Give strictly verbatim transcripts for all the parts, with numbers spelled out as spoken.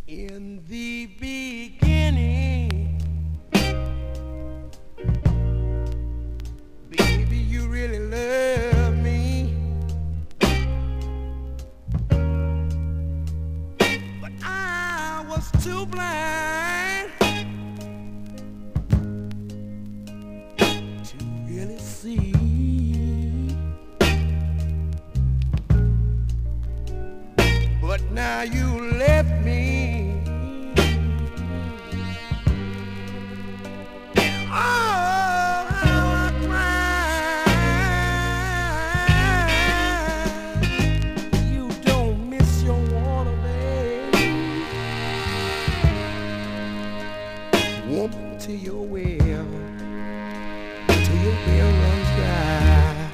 In the beginning, baby, you really love me, but I was too blind to really see. But now you left me. Woman, till your well, till your well runs dry.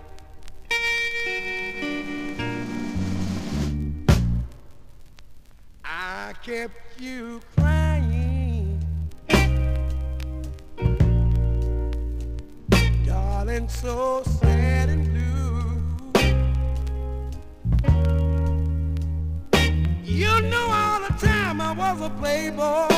I kept you crying, darling, so sad and blue. You knew all the time I was a playboy,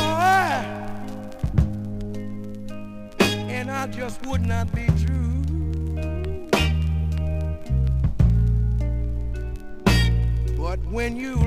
and I just would not be true. But when you